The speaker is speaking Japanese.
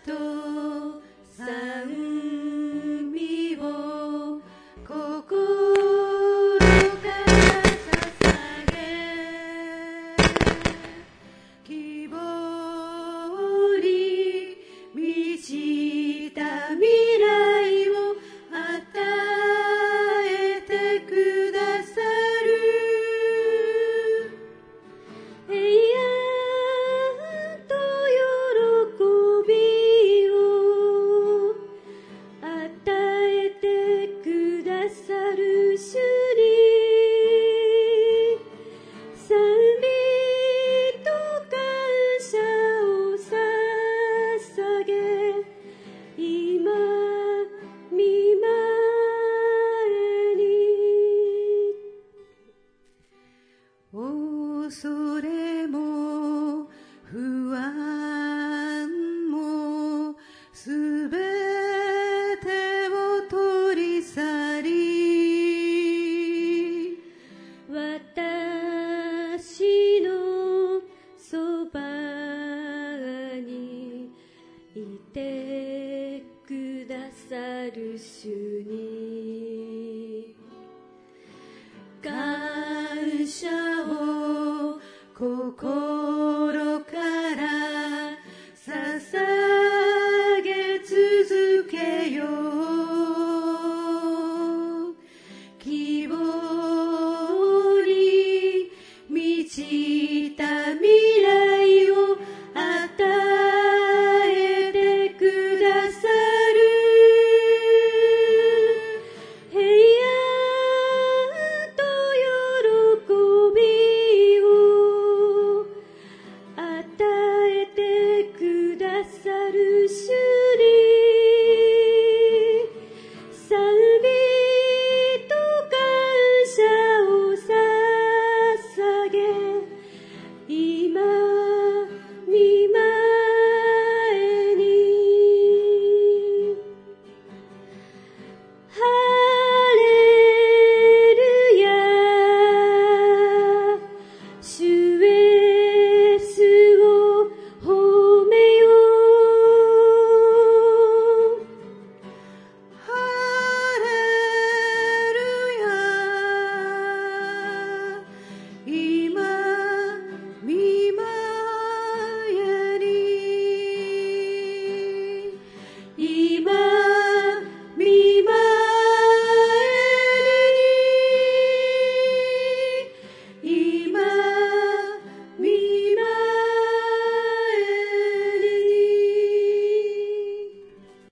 と賛美を心から捧げ、希望に満ちた未来を与えてくださる。永遠と喜びを与えてくださる主に賛美と感謝を捧げ、今見舞えに恐れも不安もすべてを取り去り、私のそばにいてくださる主に